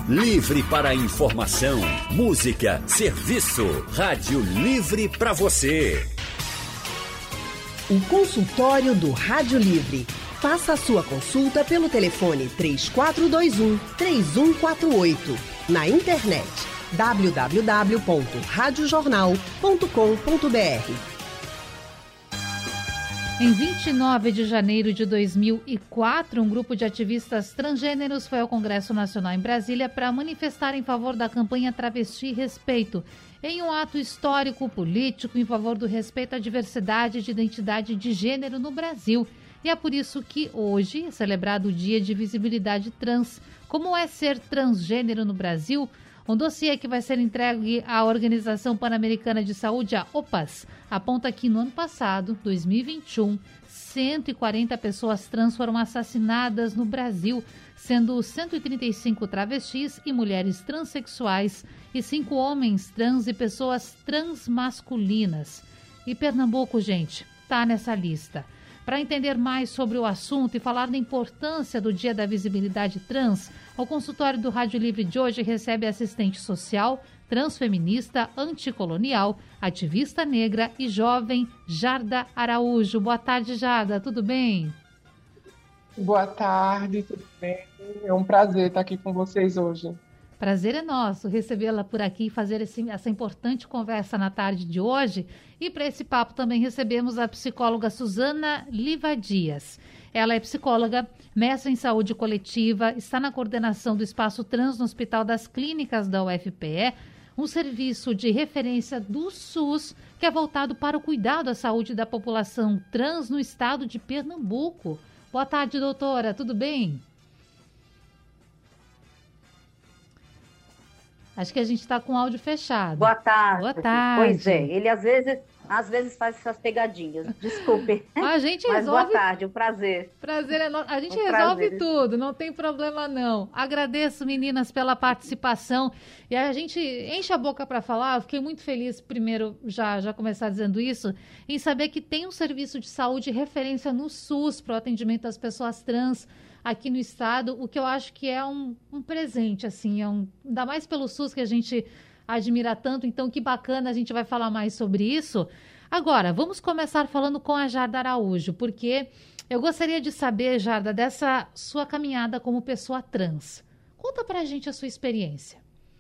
Livre para informação, música, serviço. Rádio Livre para você. O consultório do Rádio Livre. Faça a sua consulta pelo telefone 3421-3148. Na internet www.radiojornal.com.br. Em 29 de janeiro de 2004, um grupo de ativistas transgêneros foi ao Congresso Nacional em Brasília para manifestar em favor da campanha Travesti Respeito, em um ato histórico político em favor do respeito à diversidade de identidade de gênero no Brasil. E é por isso que hoje é celebrado o Dia de Visibilidade Trans. Como é ser transgênero no Brasil? Um dossiê que vai ser entregue à Organização Pan-Americana de Saúde, a OPAS, aponta que no ano passado, 2021, 140 pessoas trans foram assassinadas no Brasil, sendo 135 travestis e mulheres transexuais e 5 homens trans e pessoas transmasculinas. E Pernambuco, gente, tá nessa lista. Para entender mais sobre o assunto e falar da importância do Dia da Visibilidade Trans, o consultório do Rádio Livre de hoje recebe assistente social, transfeminista, anticolonial, ativista negra e jovem Jarda Araújo. Boa tarde, Jarda. Tudo bem? Boa tarde, tudo bem? É um prazer estar aqui com vocês hoje. Prazer é nosso recebê-la por aqui e fazer essa importante conversa na tarde de hoje. E para esse papo também recebemos a psicóloga Suzana Livadias. Ela é psicóloga, mestre em saúde coletiva, está na coordenação do Espaço Trans no Hospital das Clínicas da UFPE, um serviço de referência do SUS que é voltado para o cuidado à saúde da população trans no estado de Pernambuco. Boa tarde, doutora. Tudo bem? Acho que a gente está com o áudio fechado. Boa tarde. Boa tarde. Pois é, ele às vezes faz essas pegadinhas. Desculpe. A gente mas resolve... boa tarde, um prazer. Prazer é nosso. A gente resolve tudo, não tem problema não. Agradeço, meninas, pela participação. E a gente enche a boca para falar. Eu fiquei muito feliz, primeiro, já começar dizendo isso, em saber que tem um serviço de saúde referência no SUS para o atendimento das pessoas trans aqui no estado, o que eu acho que é um presente, assim, ainda mais pelo SUS que a gente admira tanto, então que bacana, a gente vai falar mais sobre isso. Agora, vamos começar falando com a Jarda Araújo, porque eu gostaria de saber, Jarda, dessa sua caminhada como pessoa trans. Conta pra gente a sua experiência.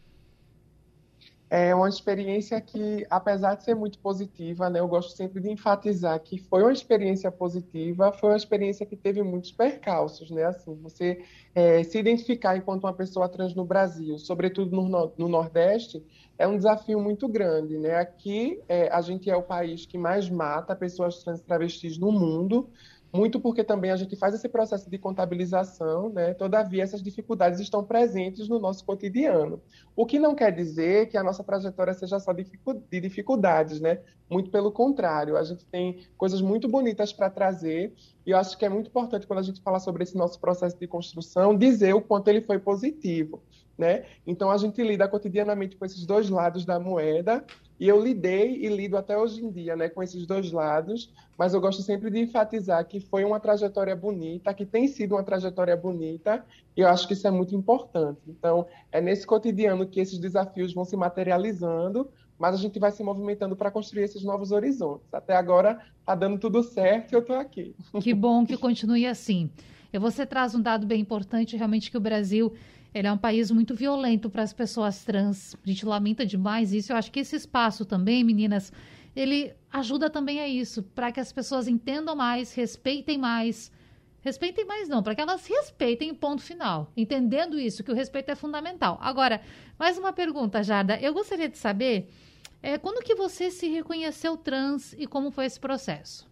É uma experiência que, apesar de ser muito positiva, né, eu gosto sempre de enfatizar que foi uma experiência positiva, foi uma experiência que teve muitos percalços, né? Assim, você se identificar enquanto uma pessoa trans no Brasil, sobretudo no Nordeste, é um desafio muito grande, né? Aqui, a gente é o país que mais mata pessoas trans e travestis no mundo, muito porque também a gente faz esse processo de contabilização, né? Todavia, essas dificuldades estão presentes no nosso cotidiano. O que não quer dizer que a nossa trajetória seja só de dificuldades, né? Muito pelo contrário, a gente tem coisas muito bonitas para trazer e eu acho que é muito importante, quando a gente fala sobre esse nosso processo de construção, dizer o quanto ele foi positivo, né? Então, a gente lida cotidianamente com esses dois lados da moeda, e eu lidei e lido até hoje em dia, né, com esses dois lados, mas eu gosto sempre de enfatizar que foi uma trajetória bonita, que tem sido uma trajetória bonita, e eu acho que isso é muito importante. Então, é nesse cotidiano que esses desafios vão se materializando, mas a gente vai se movimentando para construir esses novos horizontes. Até agora está dando tudo certo e eu estou aqui. Que bom que continue assim. E você traz um dado bem importante, realmente, que o Brasil ele é um país muito violento para as pessoas trans. A gente lamenta demais isso. Eu acho que esse espaço também, meninas, ele ajuda também a isso, para que as pessoas entendam mais, respeitem mais não, para que elas respeitem, ponto final. Entendendo isso, que o respeito é fundamental. Agora, mais uma pergunta, Jarda. Eu gostaria de saber quando que você se reconheceu trans e como foi esse processo?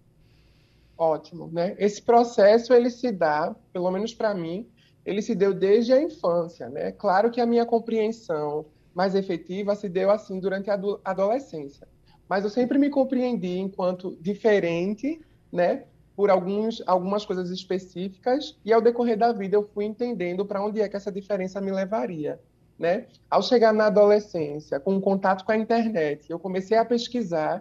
Ótimo, né? Esse processo, ele se dá, pelo menos para mim, ele se deu desde a infância, né? Claro que a minha compreensão mais efetiva se deu assim durante a adolescência. Mas eu sempre me compreendi enquanto diferente, né? Por algumas coisas específicas, e ao decorrer da vida eu fui entendendo para onde é que essa diferença me levaria, né? Ao chegar na adolescência, com contato com a internet, eu comecei a pesquisar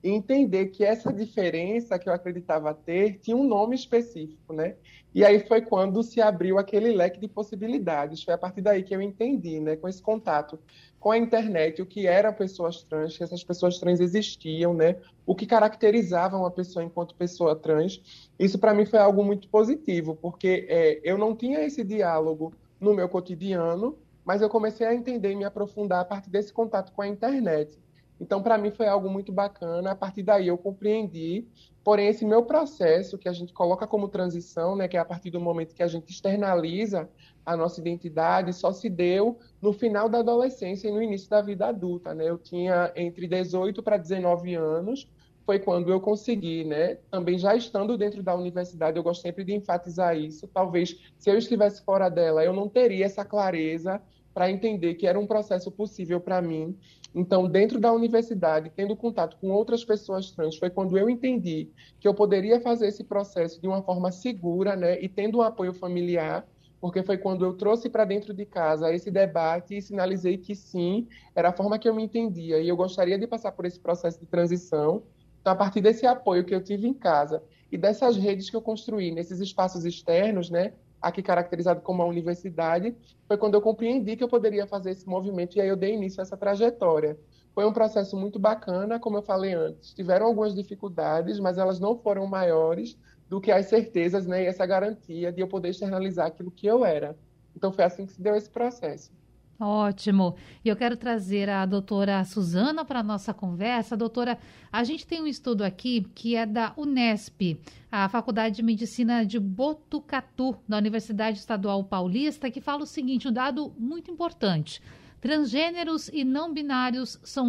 e entender que essa diferença que eu acreditava ter tinha um nome específico, né? E aí foi quando se abriu aquele leque de possibilidades. Foi a partir daí que eu entendi, né, com esse contato com a internet, o que eram pessoas trans, que essas pessoas trans existiam, né? O que caracterizava uma pessoa enquanto pessoa trans. Isso para mim foi algo muito positivo, porque eu não tinha esse diálogo no meu cotidiano, mas eu comecei a entender e me aprofundar a partir desse contato com a internet. Então, para mim, foi algo muito bacana. A partir daí, eu compreendi. Porém, esse meu processo, que a gente coloca como transição, né, que é a partir do momento que a gente externaliza a nossa identidade, só se deu no final da adolescência e no início da vida adulta, né? Eu tinha entre 18 para 19 anos, foi quando eu consegui, né? Também já estando dentro da universidade, eu gosto sempre de enfatizar isso. Talvez, se eu estivesse fora dela, eu não teria essa clareza para entender que era um processo possível para mim. Então, dentro da universidade, tendo contato com outras pessoas trans, foi quando eu entendi que eu poderia fazer esse processo de uma forma segura, né, e tendo um apoio familiar, porque foi quando eu trouxe para dentro de casa esse debate e sinalizei que sim, era a forma que eu me entendia, e eu gostaria de passar por esse processo de transição. Então, a partir desse apoio que eu tive em casa e dessas redes que eu construí nesses espaços externos, né, aqui caracterizado como a universidade, foi quando eu compreendi que eu poderia fazer esse movimento e aí eu dei início a essa trajetória. Foi um processo muito bacana, como eu falei antes. Tiveram algumas dificuldades, mas elas não foram maiores do que as certezas, né, e essa garantia de eu poder externalizar aquilo que eu era. Então foi assim que se deu esse processo. Ótimo. E eu quero trazer a doutora Suzana para a nossa conversa. Doutora, a gente tem um estudo aqui que é da Unesp, a Faculdade de Medicina de Botucatu, da Universidade Estadual Paulista, que fala o seguinte, um dado muito importante. Transgêneros e não binários são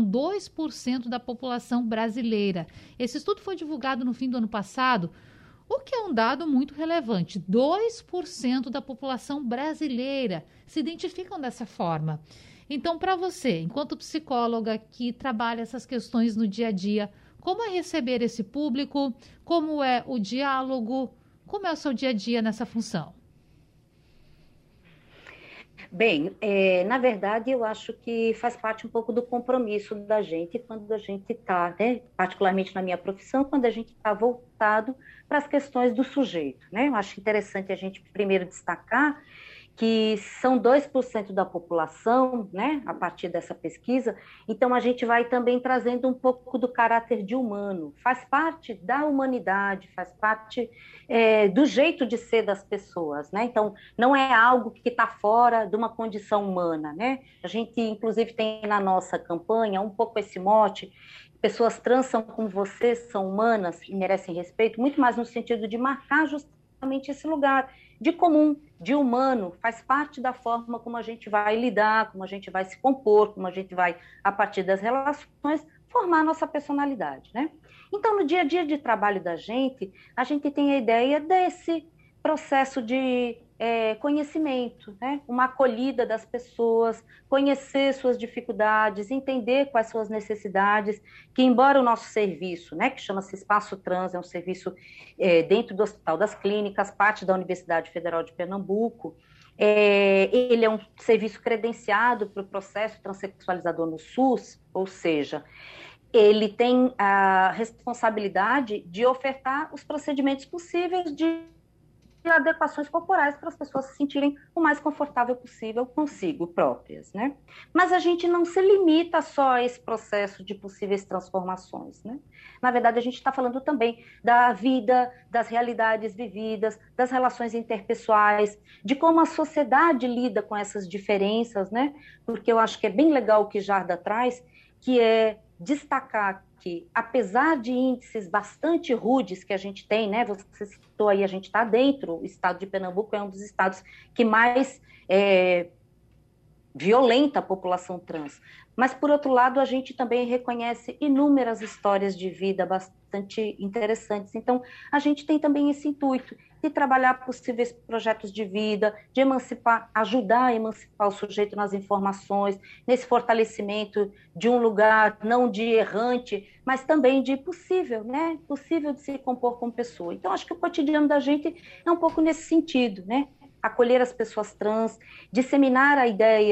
2% da população brasileira. Esse estudo foi divulgado no fim do ano passado, o que é um dado muito relevante. 2% da população brasileira se identificam dessa forma. Então, para você, enquanto psicóloga que trabalha essas questões no dia a dia, como é receber esse público? Como é o diálogo? Como é o seu dia a dia nessa função? Bem, na verdade, eu acho que faz parte um pouco do compromisso da gente quando a gente está, né, particularmente na minha profissão, quando a gente está voltado para as questões do sujeito, né? Eu acho interessante a gente primeiro destacar que são 2% da população, né, a partir dessa pesquisa, então a gente vai também trazendo um pouco do caráter de humano, faz parte da humanidade, faz parte do jeito de ser das pessoas, né, então não é algo que está fora de uma condição humana, né, a gente inclusive tem na nossa campanha um pouco esse mote, pessoas trans são como vocês, são humanas e merecem respeito, muito mais no sentido de marcar justamente esse lugar de comum, de humano, faz parte da forma como a gente vai lidar, como a gente vai se compor, como a gente vai, a partir das relações, formar a nossa personalidade, né? Então, no dia a dia de trabalho da gente, a gente tem a ideia desse processo de conhecimento, né? Uma acolhida das pessoas, conhecer suas dificuldades, entender quais são as necessidades, que embora o nosso serviço, né, que chama-se Espaço Trans, é um serviço dentro do Hospital das Clínicas, parte da Universidade Federal de Pernambuco, ele é um serviço credenciado para o processo transexualizador no SUS, ou seja, ele tem a responsabilidade de ofertar os procedimentos possíveis de adequações corporais para as pessoas se sentirem o mais confortável possível consigo próprias, né? Mas a gente não se limita só a esse processo de possíveis transformações, né? Na verdade, a gente está falando também da vida, das realidades vividas, das relações interpessoais, de como a sociedade lida com essas diferenças, né? Porque eu acho que é bem legal o que Jarda traz, que é destacar que, apesar de índices bastante rudes que a gente tem, né, você citou aí, a gente está dentro, o estado de Pernambuco é um dos estados que mais violenta a população trans, mas, por outro lado, a gente também reconhece inúmeras histórias de vida bastante interessantes, então, a gente tem também esse intuito de trabalhar possíveis projetos de vida, de emancipar, ajudar a emancipar o sujeito nas informações, nesse fortalecimento de um lugar não de errante, mas também de possível, né? Possível de se compor como pessoa. Então, acho que o cotidiano da gente é um pouco nesse sentido, né? Acolher as pessoas trans, disseminar a ideia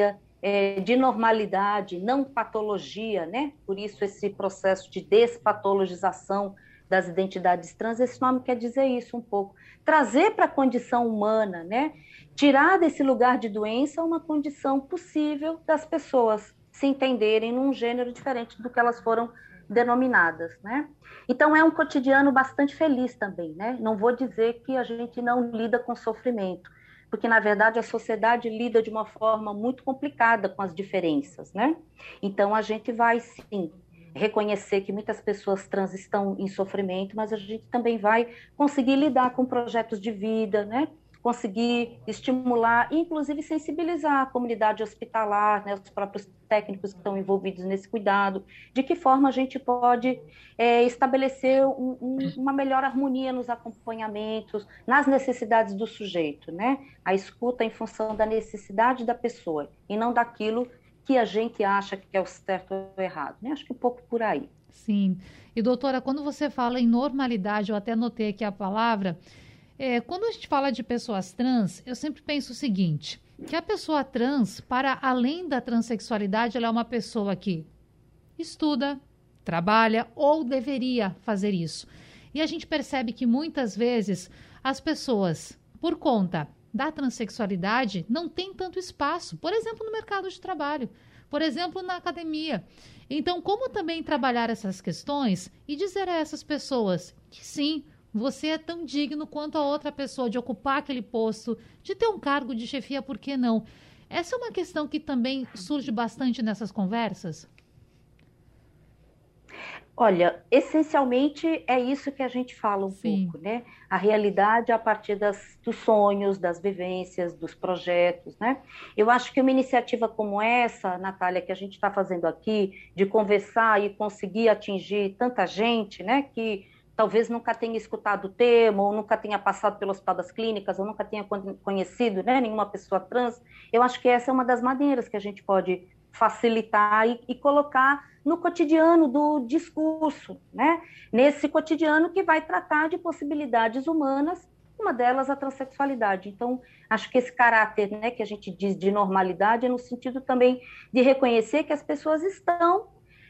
de normalidade, não patologia, né? Por isso esse processo de despatologização das identidades trans, esse nome quer dizer isso um pouco. Trazer para a condição humana, né? Tirar desse lugar de doença uma condição possível das pessoas se entenderem num gênero diferente do que elas foram denominadas, né? Então é um cotidiano bastante feliz também, né? Não vou dizer que a gente não lida com sofrimento, porque na verdade a sociedade lida de uma forma muito complicada com as diferenças, né? Então a gente vai sim reconhecer que muitas pessoas trans estão em sofrimento, mas a gente também vai conseguir lidar com projetos de vida, né? Conseguir estimular, inclusive sensibilizar a comunidade hospitalar, né, os próprios técnicos que estão envolvidos nesse cuidado, de que forma a gente pode estabelecer uma melhor harmonia nos acompanhamentos, nas necessidades do sujeito, né? A escuta em função da necessidade da pessoa e não daquilo que a gente acha que é o certo ou o errado, né? Acho que um pouco por aí. Sim. E doutora, quando você fala em normalidade, eu até anotei aqui a palavra. Quando a gente fala de pessoas trans, eu sempre penso o seguinte, que a pessoa trans, para além da transexualidade, ela é uma pessoa que estuda, trabalha ou deveria fazer isso. E a gente percebe que muitas vezes as pessoas, por conta da transexualidade, não têm tanto espaço, por exemplo, no mercado de trabalho, por exemplo, na academia. Então, como também trabalhar essas questões e dizer a essas pessoas que sim, você é tão digno quanto a outra pessoa de ocupar aquele posto, de ter um cargo de chefia, por que não? Essa é uma questão que também surge bastante nessas conversas? Olha, essencialmente é isso que a gente fala pouco, né? A realidade a partir dos sonhos, das vivências, dos projetos, né? Eu acho que uma iniciativa como essa, Natália, que a gente está fazendo aqui, de conversar e conseguir atingir tanta gente, né? Que talvez nunca tenha escutado o termo, ou nunca tenha passado pelo Hospital das Clínicas, ou nunca tenha conhecido, né, nenhuma pessoa trans, eu acho que essa é uma das maneiras que a gente pode facilitar e colocar no cotidiano do discurso, né? Nesse cotidiano que vai tratar de possibilidades humanas, uma delas a transexualidade. Então, acho que esse caráter, né, que a gente diz de normalidade é no sentido também de reconhecer que as pessoas estão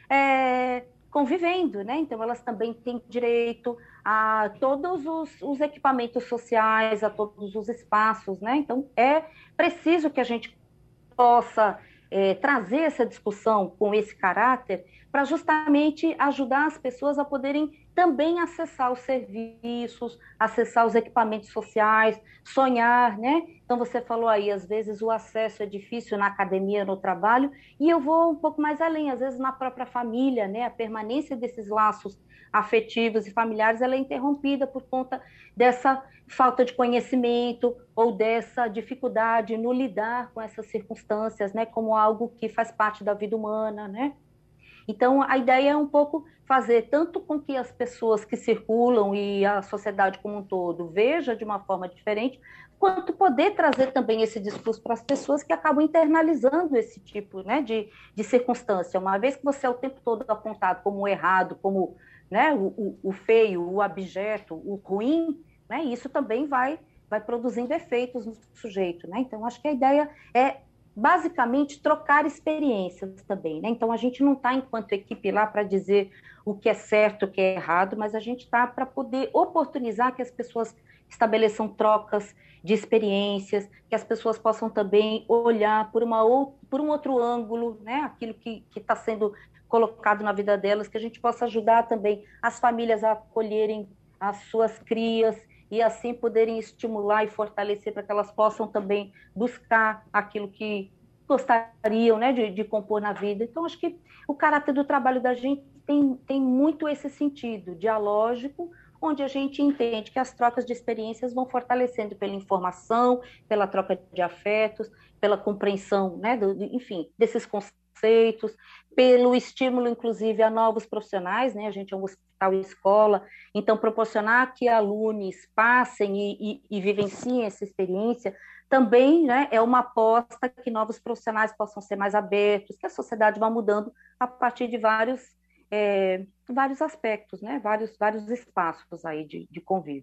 convivendo, né? Então elas também têm direito a todos os equipamentos sociais, a todos os espaços, né? Então é preciso que a gente possa trazer essa discussão com esse caráter para justamente ajudar as pessoas a poderem também acessar os serviços, acessar os equipamentos sociais, sonhar, né? Então você falou aí, às vezes o acesso é difícil na academia, no trabalho, e eu vou um pouco mais além, às vezes na própria família, né? A permanência desses laços afetivos e familiares, ela é interrompida por conta dessa falta de conhecimento ou dessa dificuldade no lidar com essas circunstâncias, né? Como algo que faz parte da vida humana, né? Então, a ideia é um pouco fazer tanto com que as pessoas que circulam e a sociedade como um todo veja de uma forma diferente, quanto poder trazer também esse discurso para as pessoas que acabam internalizando esse tipo, né, de circunstância. Uma vez que você é o tempo todo apontado como errado, como, né, o feio, o abjeto, o ruim, né, isso também vai produzindo efeitos no sujeito, né? Então, acho que a ideia é basicamente trocar experiências também, né? Então a gente não está enquanto equipe lá para dizer o que é certo, o que é errado, mas a gente está para poder oportunizar que as pessoas estabeleçam trocas de experiências, que as pessoas possam também olhar por um outro ângulo, né? Aquilo que está sendo colocado na vida delas, que a gente possa ajudar também as famílias a acolherem as suas crias e assim poderem estimular e fortalecer para que elas possam também buscar aquilo que gostariam, né, de compor na vida. Então, acho que o caráter do trabalho da gente tem muito esse sentido dialógico, onde a gente entende que as trocas de experiências vão fortalecendo pela informação, pela troca de afetos, pela compreensão, né, enfim, desses conceitos, pelo estímulo, inclusive, a novos profissionais, né? A gente é um hospital e escola, então proporcionar que alunos passem e vivenciem essa experiência também, né, é uma aposta que novos profissionais possam ser mais abertos, que a sociedade vá mudando a partir de vários aspectos, né? Vários espaços aí de convívio.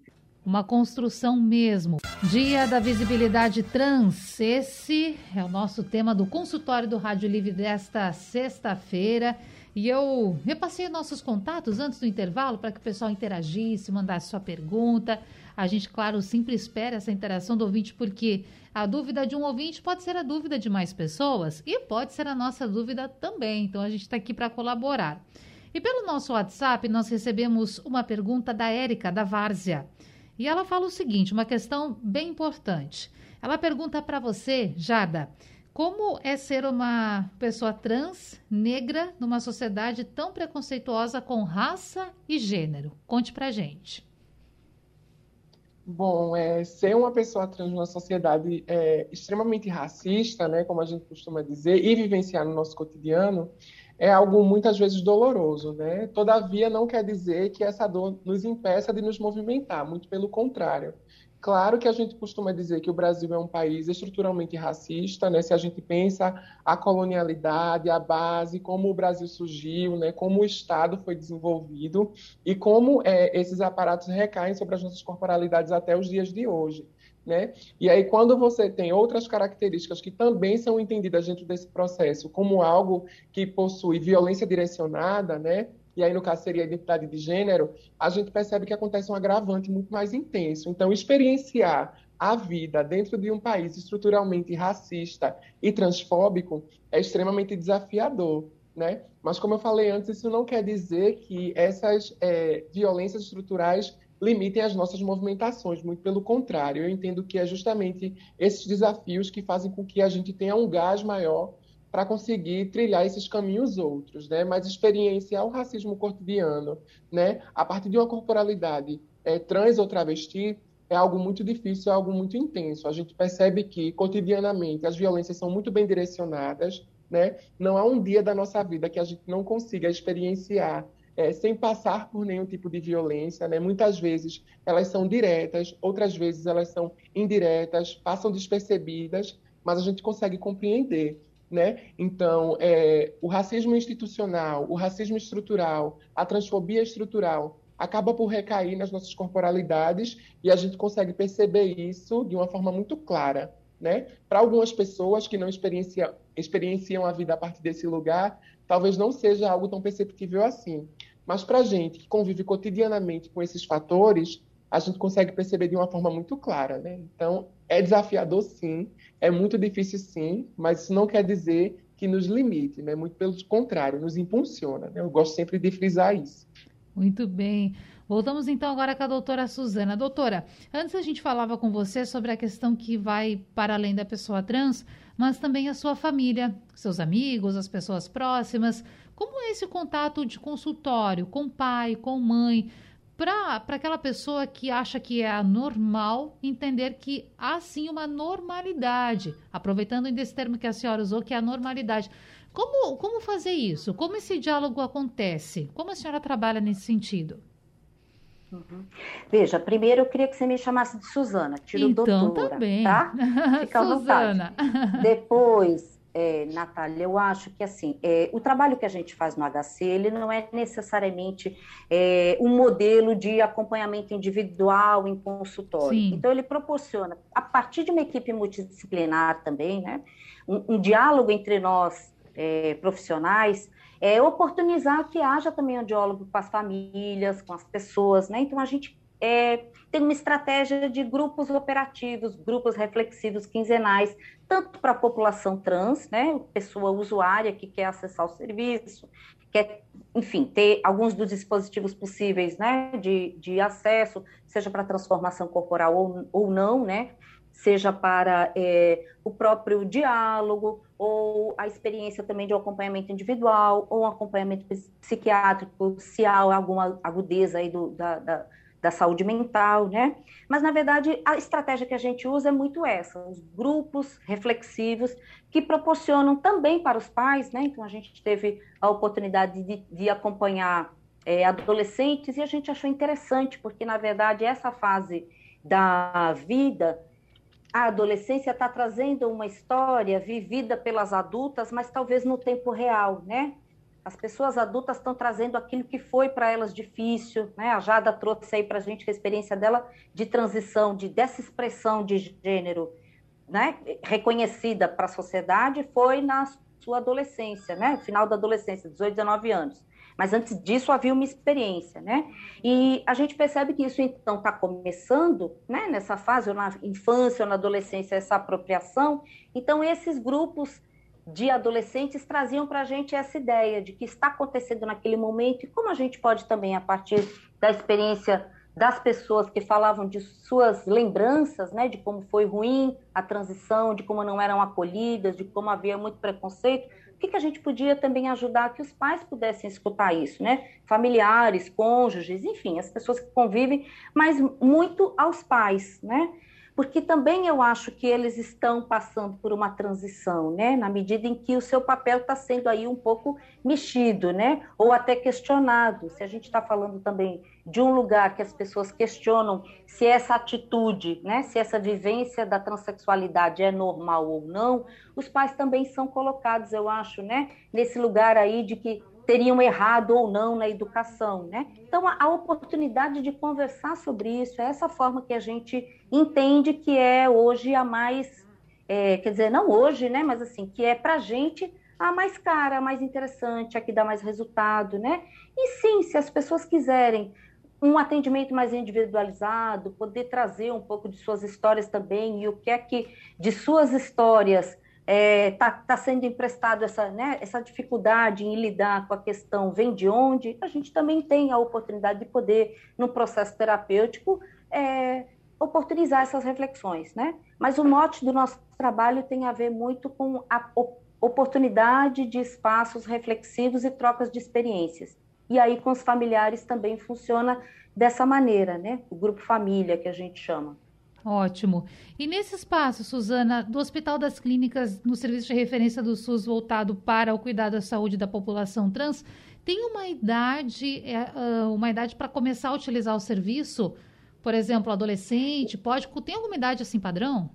uma construção mesmo. Dia da Visibilidade Trans, esse é o nosso tema do consultório do Rádio Livre desta sexta-feira. E eu repassei nossos contatos antes do intervalo para que o pessoal interagisse, mandasse sua pergunta. A gente, claro, sempre espera essa interação do ouvinte, porque a dúvida de um ouvinte pode ser a dúvida de mais pessoas e pode ser a nossa dúvida também. Então, a gente está aqui para colaborar. E pelo nosso WhatsApp, nós recebemos uma pergunta da Érica, da Várzea. E ela fala o seguinte, uma questão bem importante. Ela pergunta para você, Jada, como é ser uma pessoa trans, negra, numa sociedade tão preconceituosa com raça e gênero? Conte pra gente. Bom, ser uma pessoa trans numa sociedade extremamente racista, né, como a gente costuma dizer, e vivenciar no nosso cotidiano, é algo muitas vezes doloroso, né? Todavia, não quer dizer que essa dor nos impeça de nos movimentar, muito pelo contrário. Claro que a gente costuma dizer que o Brasil é um país estruturalmente racista, né? Se a gente pensa a colonialidade, a base, como o Brasil surgiu, né? Como o Estado foi desenvolvido e como esses aparatos recaem sobre as nossas corporalidades até os dias de hoje, né? E aí, quando você tem outras características que também são entendidas dentro desse processo como algo que possui violência direcionada, né? E aí, no caso, seria a identidade de gênero, a gente percebe que acontece um agravante muito mais intenso. Então, experienciar a vida dentro de um país estruturalmente racista e transfóbico é extremamente desafiador, né? Mas, como eu falei antes, isso não quer dizer que essas violências estruturais limitem as nossas movimentações, muito pelo contrário. Eu entendo que é justamente esses desafios que fazem com que a gente tenha um gás maior para conseguir trilhar esses caminhos outros, né? Mas experienciar o racismo cotidiano, né? A partir de uma corporalidade trans ou travesti é algo muito difícil, é algo muito intenso. A gente percebe que, cotidianamente, as violências são muito bem direcionadas, né? Não há um dia da nossa vida que a gente não consiga experienciar sem passar por nenhum tipo de violência, né? Muitas vezes elas são diretas, outras vezes elas são indiretas, passam despercebidas, mas a gente consegue compreender, né? Então, o racismo institucional, o racismo estrutural, a transfobia estrutural acaba por recair nas nossas corporalidades e a gente consegue perceber isso de uma forma muito clara, né? Para algumas pessoas que não experienciam a vida a partir desse lugar, talvez não seja algo tão perceptível assim. Mas para a gente que convive cotidianamente com esses fatores, a gente consegue perceber de uma forma muito clara, né? Então, é desafiador, sim, é muito difícil, sim, mas isso não quer dizer que nos limite, né? Muito pelo contrário, nos impulsiona, né? Eu gosto sempre de frisar isso. Muito bem. Voltamos então agora com a doutora Suzana. Doutora, antes a gente falava com você sobre a questão que vai para além da pessoa trans, mas também a sua família, seus amigos, as pessoas próximas. Como é esse contato de consultório com pai, com mãe, para aquela pessoa que acha que é anormal entender que há sim uma normalidade, aproveitando ainda esse termo que a senhora usou, que é a normalidade. Como fazer isso? Como esse diálogo acontece? Como a senhora trabalha nesse sentido? Uhum. Veja, primeiro eu queria que você me chamasse de Suzana, tiro então, doutora, tá bem. tá? Fica à vontade. Depois, Natália, eu acho que assim, o trabalho que a gente faz no HC, ele não é necessariamente um modelo de acompanhamento individual em consultório. Sim. Então, ele proporciona, a partir de uma equipe multidisciplinar também, né, um diálogo entre nós, profissionais, oportunizar que haja também um diálogo com as famílias, com as pessoas, né? Então, a gente tem uma estratégia de grupos operativos, grupos reflexivos quinzenais, tanto para a população trans, né? Pessoa usuária que quer acessar o serviço, quer, enfim, ter alguns dos dispositivos possíveis, né? De acesso, seja para transformação corporal ou não, né? Seja para o próprio diálogo, ou a experiência também de um acompanhamento individual, ou um acompanhamento psiquiátrico, se há alguma agudeza aí da saúde mental, né? Mas, na verdade, a estratégia que a gente usa é muito essa, os grupos reflexivos que proporcionam também para os pais, né? Então, a gente teve a oportunidade de acompanhar adolescentes e a gente achou interessante, porque, na verdade, essa fase da vida, a adolescência está trazendo uma história vivida pelas adultas, mas talvez no tempo real, né? As pessoas adultas estão trazendo aquilo que foi para elas difícil, né? A Jada trouxe aí para a gente a experiência dela de transição, dessa expressão de gênero, né? Reconhecida para a sociedade, foi na sua adolescência, né? Final da adolescência, 18, 19 anos. Mas antes disso havia uma experiência, né? E a gente percebe que isso, então, está começando, né? Nessa fase, ou na infância ou na adolescência, essa apropriação. Então, esses grupos de adolescentes traziam para a gente essa ideia de que está acontecendo naquele momento e como a gente pode também, a partir da experiência das pessoas que falavam de suas lembranças, né, de como foi ruim a transição, de como não eram acolhidas, de como havia muito preconceito, o que a gente podia também ajudar que os pais pudessem escutar isso, né? Familiares, cônjuges, enfim, as pessoas que convivem, mas muito aos pais, né? Porque também eu acho que eles estão passando por uma transição, né? Na medida em que o seu papel está sendo aí um pouco mexido, né? Ou até questionado. Se a gente está falando também de um lugar que as pessoas questionam se essa atitude, né? Se essa vivência da transexualidade é normal ou não, os pais também são colocados, eu acho, né? Nesse lugar aí de que teriam errado ou não na educação, né? Então, a oportunidade de conversar sobre isso, é essa forma que a gente entende que é hoje a mais, quer dizer, não hoje, né? Mas assim, que é para a gente a mais cara, a mais interessante, a que dá mais resultado, né? E sim, se as pessoas quiserem um atendimento mais individualizado, poder trazer um pouco de suas histórias também, e o que é que de suas histórias tá sendo emprestado essa dificuldade em lidar com a questão vem de onde, a gente também tem a oportunidade de poder, no processo terapêutico, oportunizar essas reflexões, né? Mas o mote do nosso trabalho tem a ver muito com a oportunidade de espaços reflexivos e trocas de experiências. E aí com os familiares também funciona dessa maneira, né? O grupo família que a gente chama. Ótimo. E nesse espaço, Suzana, do Hospital das Clínicas, no serviço de referência do SUS voltado para o cuidado da saúde da população trans, tem uma idade para começar a utilizar o serviço? Por exemplo, adolescente, tem alguma idade assim padrão?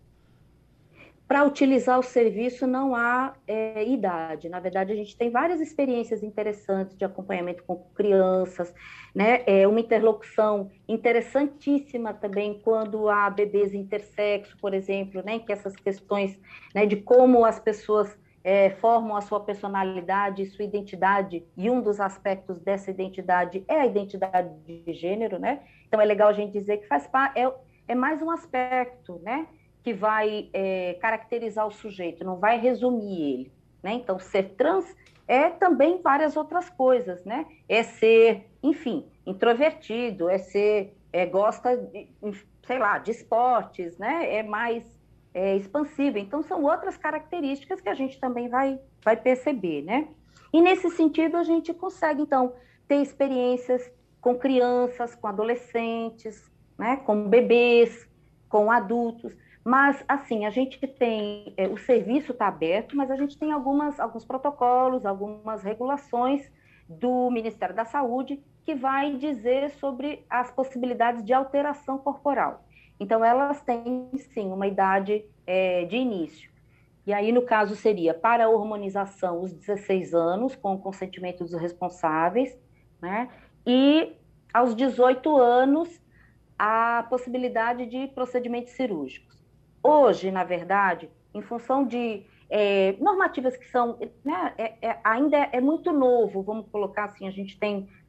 Para utilizar o serviço não há idade. Na verdade, a gente tem várias experiências interessantes de acompanhamento com crianças, né? Uma interlocução interessantíssima também quando há bebês intersexo, por exemplo, né? Que essas questões, né, de como as pessoas formam a sua personalidade, sua identidade, e um dos aspectos dessa identidade é a identidade de gênero, né? Então é legal a gente dizer que faz parte, é mais um aspecto, né? Que vai caracterizar o sujeito, não vai resumir ele, né? Então, ser trans é também várias outras coisas, né? É ser, enfim, introvertido, gosta de, sei lá, de esportes, né? É mais expansivo. Então, são outras características que a gente também vai perceber, né? E nesse sentido, a gente consegue, então, ter experiências com crianças, com adolescentes, né? Com bebês, com adultos. Mas, assim, a gente tem, o serviço está aberto, mas a gente tem alguns protocolos, algumas regulações do Ministério da Saúde que vai dizer sobre as possibilidades de alteração corporal. Então, elas têm, sim, uma idade de início. E aí, no caso, seria para a hormonização os 16 anos, com o consentimento dos responsáveis, né? E aos 18 anos, a possibilidade de procedimentos cirúrgicos. Hoje, na verdade, em função de normativas que são, né, ainda é muito novo, vamos colocar assim, a gente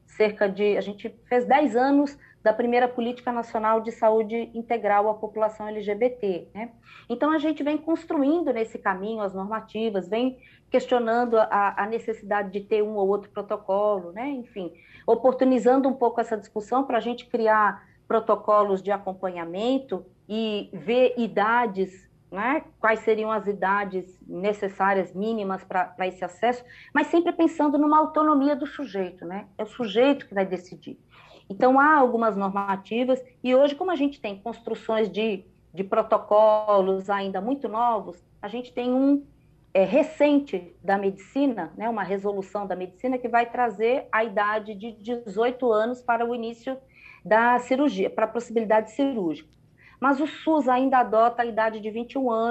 fez 10 anos da primeira Política Nacional de Saúde Integral à População LGBT, né? Então, a gente vem construindo nesse caminho as normativas, vem questionando a necessidade de ter um ou outro protocolo, né? Enfim, oportunizando um pouco essa discussão para a gente criar protocolos de acompanhamento e ver idades, né? Quais seriam as idades necessárias, mínimas para esse acesso, mas sempre pensando numa autonomia do sujeito, né? É o sujeito que vai decidir. Então, há algumas normativas, e hoje, como a gente tem construções de protocolos ainda muito novos, a gente tem um recente da medicina, né? Uma resolução da medicina que vai trazer a idade de 18 anos para o início da cirurgia, para a possibilidade cirúrgica. Mas o SUS ainda adota a idade de 21 anos,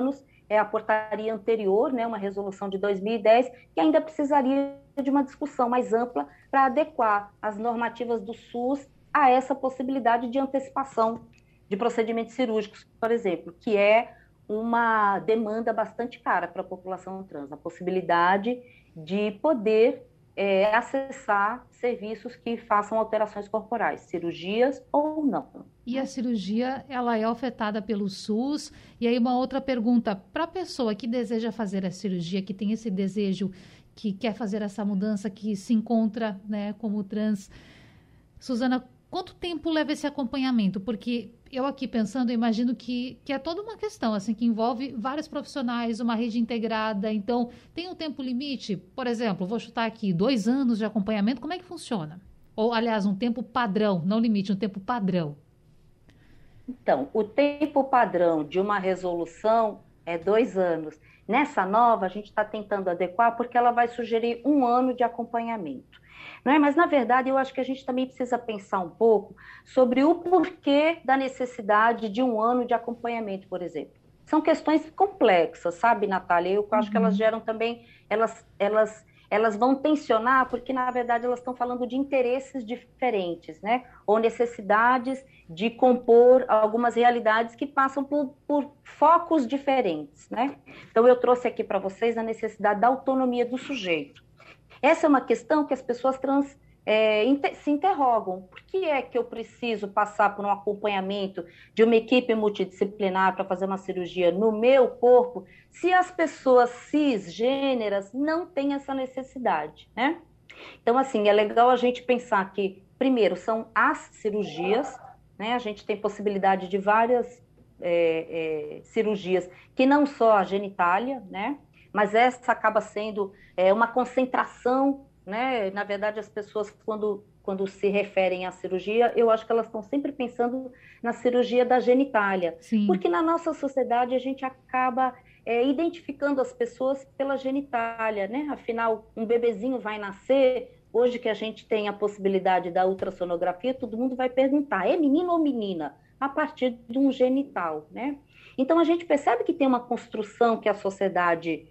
é a portaria anterior, né, uma resolução de 2010, que ainda precisaria de uma discussão mais ampla para adequar as normativas do SUS a essa possibilidade de antecipação de procedimentos cirúrgicos, por exemplo, que é uma demanda bastante cara para a população trans, a possibilidade de poder acessar serviços que façam alterações corporais, cirurgias ou não. E a cirurgia, ela é ofertada pelo SUS? E aí uma outra pergunta, para a pessoa que deseja fazer a cirurgia, que tem esse desejo, que quer fazer essa mudança, que se encontra, né, como trans, Suzana, quanto tempo leva esse acompanhamento? Porque eu aqui pensando, eu imagino que é toda uma questão, assim, que envolve vários profissionais, uma rede integrada. Então, tem um tempo limite? Por exemplo, vou chutar aqui, 2 anos de acompanhamento, como é que funciona? Ou, aliás, um tempo padrão, não limite, um tempo padrão. Então, o tempo padrão de uma resolução é 2 anos. Nessa nova, a gente está tentando adequar porque ela vai sugerir 1 ano de acompanhamento. Não é? Mas, na verdade, eu acho que a gente também precisa pensar um pouco sobre o porquê da necessidade de 1 ano de acompanhamento, por exemplo. São questões complexas, sabe, Natália? Eu acho que elas geram também, elas vão tensionar, porque, na verdade, elas estão falando de interesses diferentes, né? Ou necessidades de compor algumas realidades que passam por focos diferentes, né? Então, eu trouxe aqui para vocês a necessidade da autonomia do sujeito. Essa é uma questão que as pessoas trans se interrogam. Por que é que eu preciso passar por um acompanhamento de uma equipe multidisciplinar para fazer uma cirurgia no meu corpo, se as pessoas cisgêneras não têm essa necessidade, né? Então, assim, é legal a gente pensar que, primeiro, são as cirurgias, né? A gente tem possibilidade de várias cirurgias, que não só a genitália, né? Mas essa acaba sendo uma concentração, né? Na verdade, as pessoas, quando se referem à cirurgia, eu acho que elas estão sempre pensando na cirurgia da genitália. Sim. Porque na nossa sociedade a gente acaba identificando as pessoas pela genitália, né? Afinal, um bebezinho vai nascer, hoje que a gente tem a possibilidade da ultrassonografia, todo mundo vai perguntar, é menino ou menina? A partir de um genital, né? Então, a gente percebe que tem uma construção que a sociedade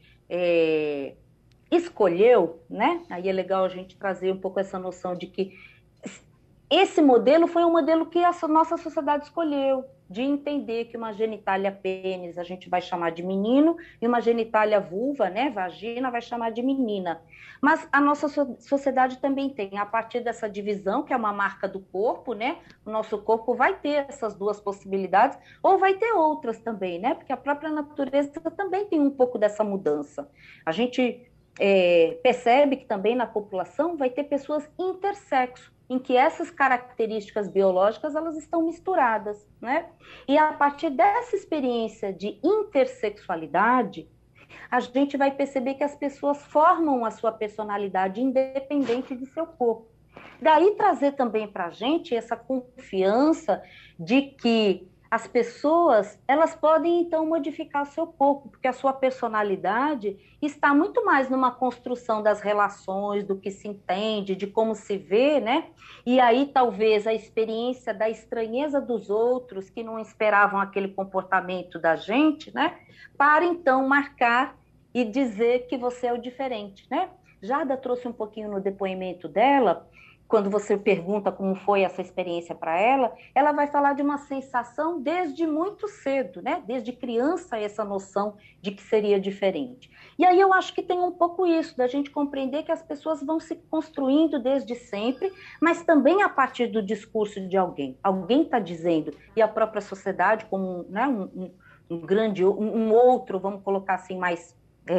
escolheu, né? Aí é legal a gente trazer um pouco essa noção de que esse modelo foi um modelo que a nossa sociedade escolheu, de entender que uma genitália pênis a gente vai chamar de menino e uma genitália vulva, né, vagina, vai chamar de menina. Mas a nossa sociedade também tem, a partir dessa divisão, que é uma marca do corpo, né, o nosso corpo vai ter essas 2 possibilidades, ou vai ter outras também, né, porque a própria natureza também tem um pouco dessa mudança. A gente percebe que também na população vai ter pessoas intersexo, em que essas características biológicas elas estão misturadas, né? E a partir dessa experiência de intersexualidade, a gente vai perceber que as pessoas formam a sua personalidade independente de seu corpo. Daí trazer também para a gente essa confiança de que as pessoas, elas podem então modificar o seu corpo, porque a sua personalidade está muito mais numa construção das relações, do que se entende, de como se vê, né? E aí talvez a experiência da estranheza dos outros, que não esperavam aquele comportamento da gente, né? Para então marcar e dizer que você é o diferente, né? Jada trouxe um pouquinho no depoimento dela, quando você pergunta como foi essa experiência para ela vai falar de uma sensação desde muito cedo, né? Desde criança, essa noção de que seria diferente. E aí eu acho que tem um pouco isso, da gente compreender que as pessoas vão se construindo desde sempre, mas também a partir do discurso de alguém. Alguém está dizendo, e a própria sociedade, como, né, um outro, vamos colocar assim, mais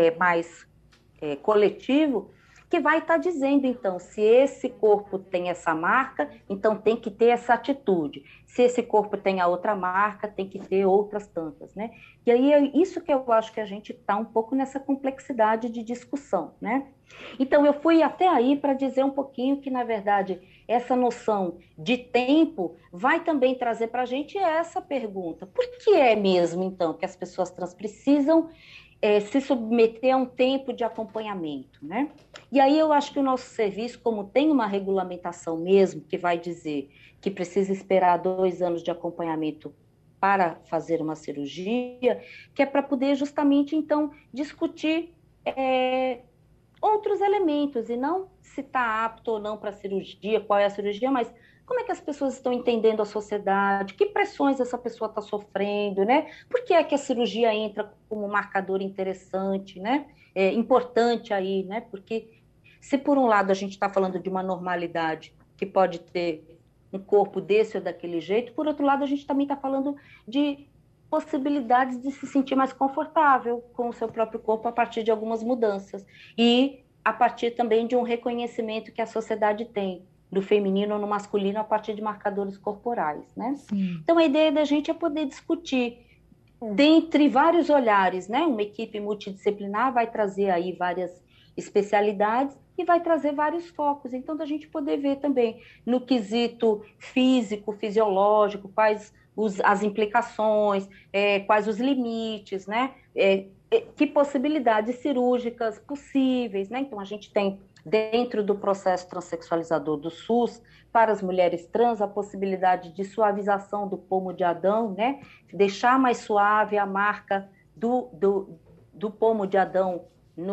coletivo, que vai estar dizendo, então, se esse corpo tem essa marca, então tem que ter essa atitude. Se esse corpo tem a outra marca, tem que ter outras tantas, né? E aí é isso que eu acho que a gente está um pouco nessa complexidade de discussão, né? Então, eu fui até aí para dizer um pouquinho que, na verdade, essa noção de tempo vai também trazer para a gente essa pergunta. Por que é mesmo, então, que as pessoas trans precisam se submeter a um tempo de acompanhamento, né? E aí eu acho que o nosso serviço, como tem uma regulamentação mesmo, que vai dizer que precisa esperar 2 anos de acompanhamento para fazer uma cirurgia, que é para poder justamente, então, discutir outros elementos, e não se está apto ou não para a cirurgia, qual é a cirurgia, mas como é que as pessoas estão entendendo a sociedade, que pressões essa pessoa está sofrendo, né? Por que é que a cirurgia entra como um marcador interessante, né? Importante aí, né? Porque se por um lado a gente está falando de uma normalidade que pode ter um corpo desse ou daquele jeito, por outro lado a gente também está falando de possibilidades de se sentir mais confortável com o seu próprio corpo a partir de algumas mudanças e a partir também de um reconhecimento que a sociedade tem do feminino no masculino a partir de marcadores corporais, né? Sim. Então a ideia da gente é poder discutir dentre vários olhares, né? Uma equipe multidisciplinar vai trazer aí várias especialidades e vai trazer vários focos. Então, da gente poder ver também no quesito físico, fisiológico, quais as implicações, quais os limites, né? Que possibilidades cirúrgicas possíveis, né? Então, a gente tem, dentro do processo transexualizador do SUS, para as mulheres trans, a possibilidade de suavização do pomo de Adão, né? Deixar mais suave a marca do pomo de Adão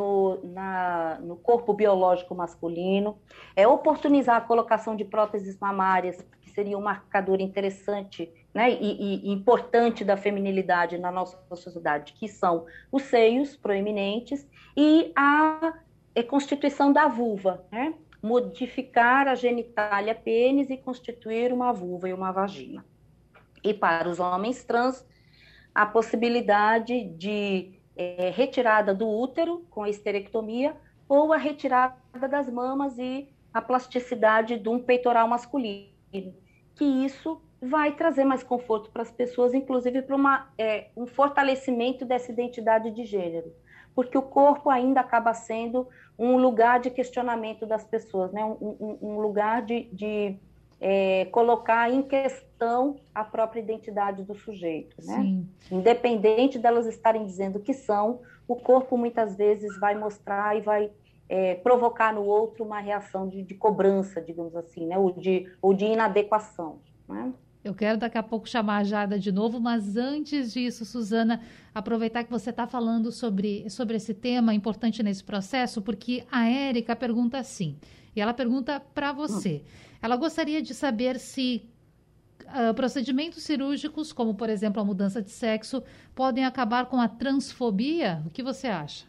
no corpo biológico masculino, oportunizar a colocação de próteses mamárias, que seria um marcador interessante, né, e importante da feminilidade na nossa sociedade, que são os seios proeminentes e a constituição da vulva, né, modificar a genitália pênis e constituir uma vulva e uma vagina. E para os homens trans, a possibilidade de retirada do útero com a esterectomia ou a retirada das mamas e a plasticidade de um peitoral masculino, que isso vai trazer mais conforto para as pessoas, inclusive para um fortalecimento dessa identidade de gênero, porque o corpo ainda acaba sendo um lugar de questionamento das pessoas, né? um lugar de colocar em questão a própria identidade do sujeito, né? Sim. Independente delas estarem dizendo que são, o corpo muitas vezes vai mostrar e vai provocar no outro uma reação de cobrança, digamos assim, né? ou de inadequação, né? Eu quero daqui a pouco chamar a Jada de novo, mas antes disso, Suzana, aproveitar que você está falando sobre esse tema importante nesse processo, porque a Érica pergunta assim, e ela pergunta para você. Ela gostaria de saber se procedimentos cirúrgicos, como, por exemplo, a mudança de sexo, podem acabar com a transfobia? O que você acha?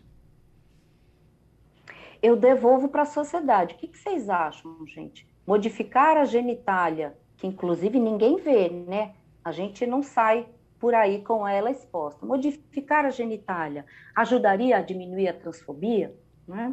Eu devolvo para a sociedade. O que vocês acham, gente? Modificar a genitália, que inclusive ninguém vê, né? A gente não sai por aí com ela exposta. Modificar a genitália ajudaria a diminuir a transfobia? Né?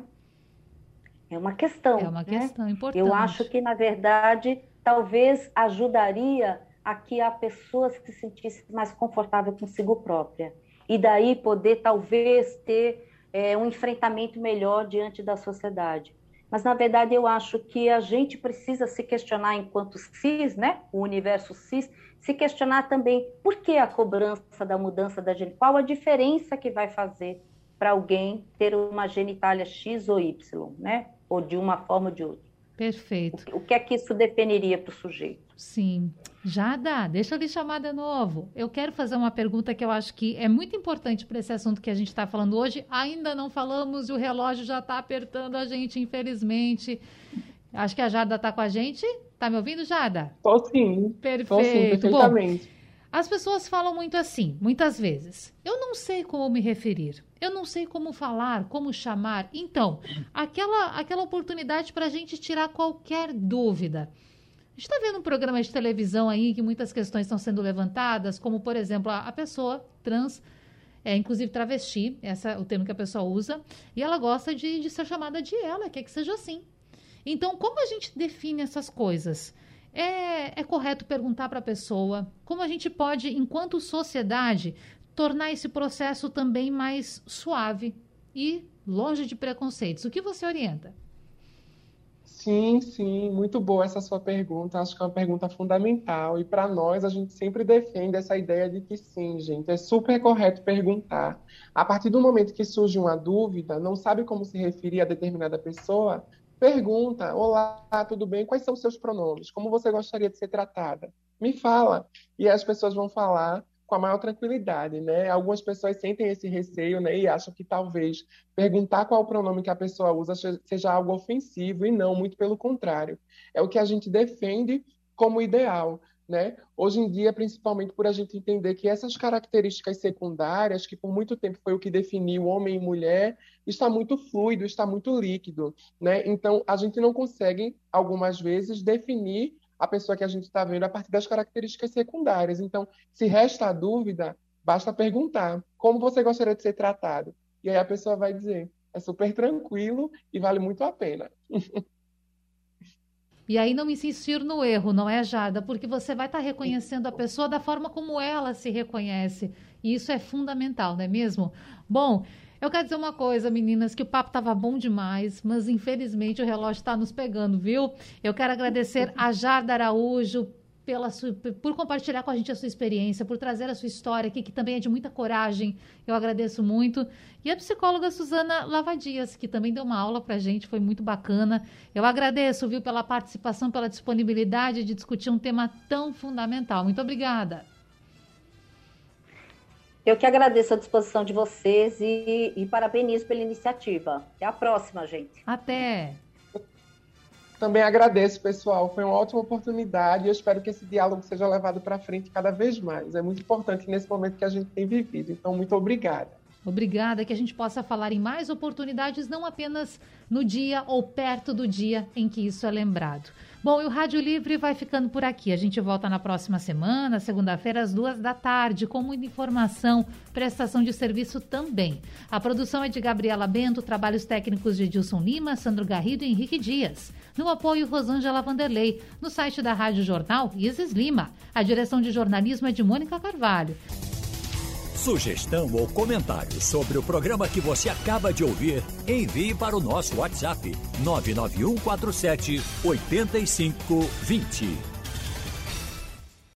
É uma questão. É uma questão importante. Eu acho que, na verdade, talvez ajudaria a que a pessoa se sentisse mais confortável consigo própria. E daí poder, talvez, ter um enfrentamento melhor diante da sociedade. Mas, na verdade, eu acho que a gente precisa se questionar enquanto cis, né? O universo cis, se questionar também por que a cobrança da mudança da genitália, qual a diferença que vai fazer para alguém ter uma genitália X ou Y, né? Ou de uma forma ou de outra. Perfeito. O que é que isso definiria para o sujeito? Sim. Jada, deixa eu lhe chamar de novo. Eu quero fazer uma pergunta que eu acho que é muito importante para esse assunto que a gente está falando hoje. Ainda não falamos e o relógio já está apertando a gente, infelizmente. Acho que a Jada está com a gente. Está me ouvindo, Jada? Tô sim. Perfeito. Tô sim, perfeitamente. Bom, as pessoas falam muito assim, muitas vezes. Eu não sei como me referir. Eu não sei como falar, como chamar. Então, aquela oportunidade para a gente tirar qualquer dúvida. A gente está vendo um programa de televisão aí que muitas questões estão sendo levantadas, como, por exemplo, a pessoa trans, inclusive travesti, esse é o termo que a pessoa usa, e ela gosta de ser chamada de ela, quer que seja assim. Então, como a gente define essas coisas? É correto perguntar para a pessoa como a gente pode, enquanto sociedade, tornar esse processo também mais suave e longe de preconceitos. O que você orienta? Sim, sim, muito boa essa sua pergunta. Acho que é uma pergunta fundamental. E para nós, a gente sempre defende essa ideia de que sim, gente, é super correto perguntar. A partir do momento que surge uma dúvida, não sabe como se referir a determinada pessoa, pergunta: olá, tudo bem? Quais são os seus pronomes? Como você gostaria de ser tratada? Me fala. E as pessoas vão falar com a maior tranquilidade, né? Algumas pessoas sentem esse receio, né? E acham que talvez perguntar qual o pronome que a pessoa usa seja algo ofensivo, e não, muito pelo contrário. É o que a gente defende como ideal, né? Hoje em dia, principalmente por a gente entender que essas características secundárias, que por muito tempo foi o que definiu homem e mulher, está muito fluido, está muito líquido, né? Então, a gente não consegue, algumas vezes, definir a pessoa que a gente está vendo a partir das características secundárias. Então, se resta a dúvida, basta perguntar: como você gostaria de ser tratado? E aí a pessoa vai dizer: é super tranquilo e vale muito a pena. E aí não insistir no erro, não é, Jada? Porque você vai estar reconhecendo a pessoa da forma como ela se reconhece. E isso é fundamental, não é mesmo? Bom, eu quero dizer uma coisa, meninas, que o papo estava bom demais, mas infelizmente o relógio está nos pegando, viu? Eu quero agradecer a Jada Araújo por compartilhar com a gente a sua experiência, por trazer a sua história aqui, que também é de muita coragem. Eu agradeço muito. E a psicóloga Suzana Lavadias, que também deu uma aula para a gente, foi muito bacana. Eu agradeço, viu, pela participação, pela disponibilidade de discutir um tema tão fundamental. Muito obrigada. Eu que agradeço a disposição de vocês e parabenizo pela iniciativa. Até a próxima, gente. Até! Também agradeço, pessoal. Foi uma ótima oportunidade e eu espero que esse diálogo seja levado para frente cada vez mais. É muito importante nesse momento que a gente tem vivido. Então, muito obrigada. Obrigada, que a gente possa falar em mais oportunidades, não apenas no dia ou perto do dia em que isso é lembrado. Bom, e o Rádio Livre vai ficando por aqui. A gente volta na próxima semana, segunda-feira, às 14h, com muita informação, prestação de serviço também. A produção é de Gabriela Bento, trabalhos técnicos de Edilson Lima, Sandro Garrido e Henrique Dias. No apoio, Rosângela Vanderlei. No site da Rádio Jornal, Isis Lima. A direção de jornalismo é de Mônica Carvalho. Sugestão ou comentário sobre o programa que você acaba de ouvir, envie para o nosso WhatsApp 99147 8520.